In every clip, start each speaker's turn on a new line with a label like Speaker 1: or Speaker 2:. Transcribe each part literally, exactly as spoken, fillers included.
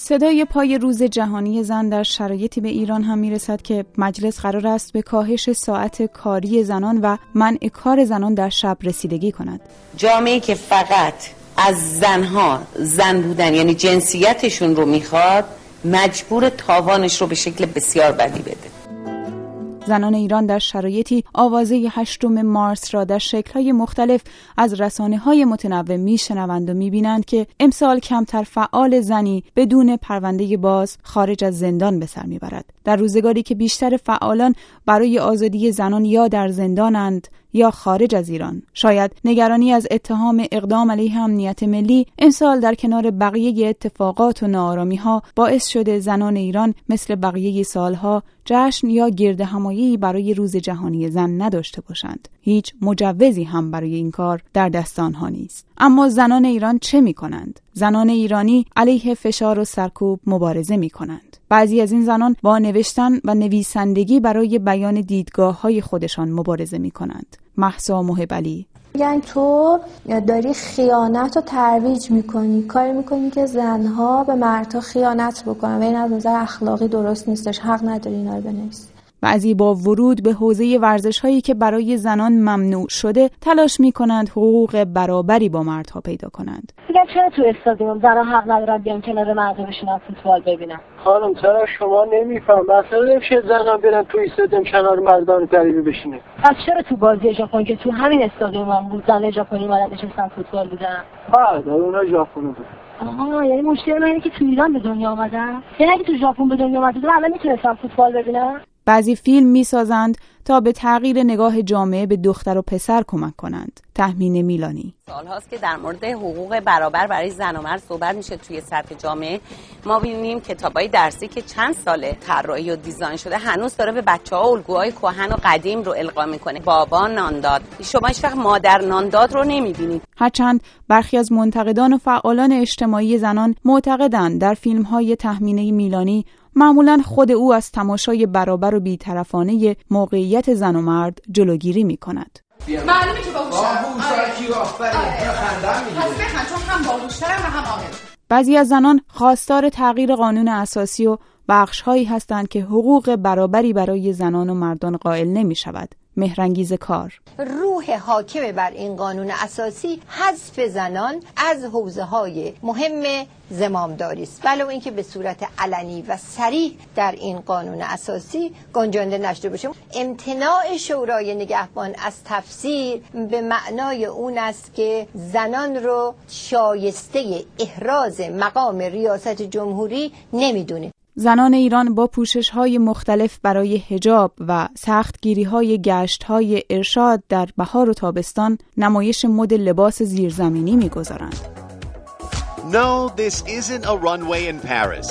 Speaker 1: صدای پای روز جهانی زن در شرایطی به ایران هم میرسد که مجلس قرار است به کاهش ساعت کاری زنان و منع کار زنان در شب رسیدگی کند.
Speaker 2: جامعه‌ای که فقط از زنها زن بودن یعنی جنسیتشون رو میخواد، مجبور تاوانش رو به شکل بسیار بدی بده.
Speaker 1: زنان ایران در شرایطی آوازه هشتم مارس را در شکل‌های مختلف از رسانه‌های متنوع میشنوند و میبینند که امسال کمتر فعال زنی بدون پرونده باز خارج از زندان به سر میبرد. در روزگاری که بیشتر فعالان برای آزادی زنان یا در زندانند یا خارج از ایران، شاید نگرانی از اتهام اقدام علیه امنیت ملی امسال در کنار بقیه اتفاقات و ناآرامی‌ها باعث شده زنان ایران مثل بقیه سالها جشن یا گردهمایی برای روز جهانی زن نداشته باشند. هیچ مجوزی هم برای این کار در دست آنها نیست. اما زنان ایران چه می‌کنند؟ زنان ایرانی علیه فشار و سرکوب مبارزه می‌کنند. بعضی از این زنان با نوشتن و نویسندگی برای بیان دیدگاه‌های خودشان مبارزه می‌کنند. مهسا محب‌علی:
Speaker 3: یعنی تو داری خیانت رو ترویج میکنی، کاری میکنی که زنها به مردها خیانت بکنن و این از نظر اخلاقی درست نیستش، حق نداری اینا رو بنویسی.
Speaker 1: بعضی با ورود به حوزه ورزش‌هایی که برای زنان ممنوع شده تلاش می‌کنند حقوق برابری با مردها پیدا کنند.
Speaker 4: میگن چرا تو استادیوم زنان حق ندارن بیان کنار مردم بشینن فوتبال ببینن؟
Speaker 5: خانم چرا شما نمیفهم؟ مثلا نمیشه زنان برن تو استادیوم کنار مردان غریبه بشینه؟
Speaker 4: پس چرا تو بازی ژاپن که تو همین استادیوم هم بود زن ژاپنی اومدن نشستن فوتبال بودن؟
Speaker 5: بعد اونها ژاپنی بود.
Speaker 4: آها، یعنی مشکل اینه که تو ایران به دنیا اومدن؟ یعنی اگه تو ژاپن به دنیا اومدن الان میتونستن فوتبال ببینن؟
Speaker 1: بعضی فیلم می‌سازند تا به تغییر نگاه جامعه به دختر و پسر کمک کنند. تهمین میلانی:
Speaker 2: سال‌هاست که در مورد حقوق برابر برای زن و مرد صحبت میشه توی سطح جامعه. ما ببینیم کتابای درسی که چند ساله طراحی و دیزاین شده هنوز داره به بچه‌ها الگوهای کهن و قدیم رو القا میکنه. بابا نان داد، شما هیچ وقت مادر نان داد رو نمیبینید.
Speaker 1: هرچند برخی از منتقدان و فعالان اجتماعی زنان معتقدند در فیلم‌های تهمینه میلانی معمولاً خود او از تماشای برابر و بی‌طرفانه موقعیت زن و مرد جلوگیری می‌کند.
Speaker 6: معلومه که باهوش‌تره. کی آفرین خندم میگیره. پس بخند چون هم باهوش‌ترم و هم عاقل.
Speaker 1: بعضی از زنان خواستار تغییر قانون اساسی و بخش‌هایی هستند که حقوق برابری برای زنان و مردان قائل نمی‌شود. مهرانگیز کار:
Speaker 7: روح حاکم بر این قانون اساسی حذف زنان از حوزه‌های مهم زمامداری است، ولو اینکه به صورت علنی و صریح در این قانون اساسی گنجانده نشده باشه. امتناع شورای نگهبان از تفسیر به معنای اون است که زنان رو شایسته احراز مقام ریاست جمهوری نمیدونه.
Speaker 1: زنان ایران با پوشش‌های مختلف برای حجاب و سختگیری‌های گشت‌های ارشاد در بهار و تابستان نمایش مد لباس زیرزمینی می‌گذارند.
Speaker 8: No, this isn't a runway in Paris.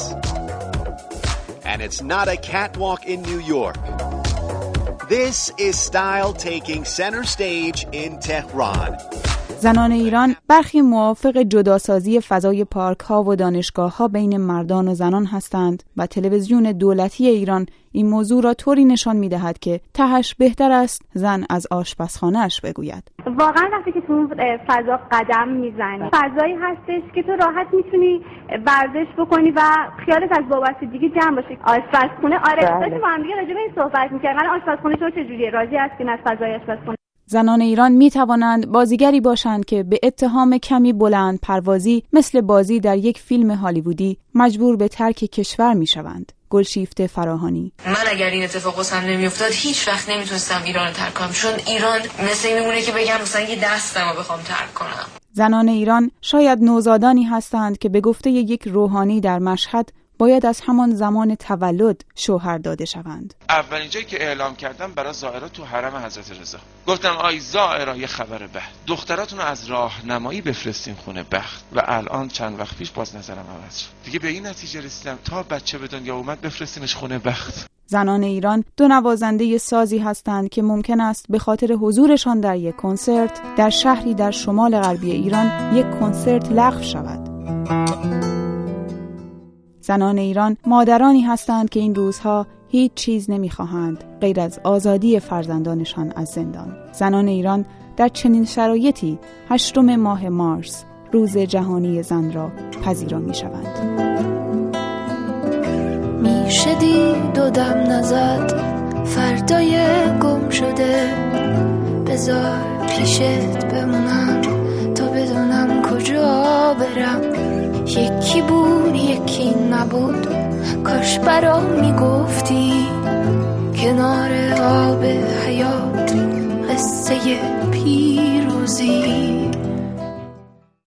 Speaker 8: And it's not a catwalk in New York. This is style taking center stage in Tehran.
Speaker 1: زنان ایران برخی موافق جداسازی فضای پارک‌ها و دانشگاه‌ها بین مردان و زنان هستند و تلویزیون دولتی ایران این موضوع را طوری نشان می‌دهد که تهش بهتر است زن از آشپزخانه‌اش بگوید.
Speaker 9: واقعا وقتی که تو فضا قدم میزنی فضایی هستش که تو راحت میتونی ورزش بکنی و خیالت از وابستگی جمع باشه. آشپزخونه آره داشتیم با هم دیگه راجع به این صحبت می‌کردن. آشپزخونه تو چجوریه؟ راضی هستین از فضای آشپزخونه؟
Speaker 1: زنان ایران می توانند بازیگری باشند که به اتهام کمی بلند پروازی مثل بازی در یک فیلم هالیوودی مجبور به ترک کشور می شوند. گلشیفته فراهانی:
Speaker 10: من اگر این اتفاق واسم نمیافتاد هیچ وقت نمیتونستم ایران رو ترک کنم، چون ایران مثل این میمونه که بگم مثلا یه دستمو بخوام ترک کنم.
Speaker 1: زنان ایران شاید نوزادانی هستند که به گفته یک روحانی در مشهد باید از همان زمان تولد شوهر داده شوند.
Speaker 11: اولین جایی که اعلام کردم برای زائرا تو حرم حضرت رضا گفتم آی زائرا یه خبر بد، دختراتون رو از راهنمایی بفرستین خونه بخت و الان چند وقت پیش باز نظرم عوض شد. دیگه به این نتیجه رسیدم تا بچه به دنیا اومد بفرستینش خونه بخت.
Speaker 1: زنان ایران دو نوازنده سازی هستند که ممکن است به خاطر حضورشان در یک کنسرت در شهری در شمال غربی ایران یک کنسرت لغو شود. زنان ایران مادرانی هستند که این روزها هیچ چیز نمی‌خواهند غیر از آزادی فرزندانشان از زندان. زنان ایران در چنین شرایطی هشتم ماه مارس روز جهانی زن را پذیرا می‌شوند.
Speaker 12: شدید و دم نزد فردای گم شده. بذار پیشت بمونم تا بدونم کجا برم. یکی بود یکی نبود، کاش برام میگفتی کنار آب حیات قصه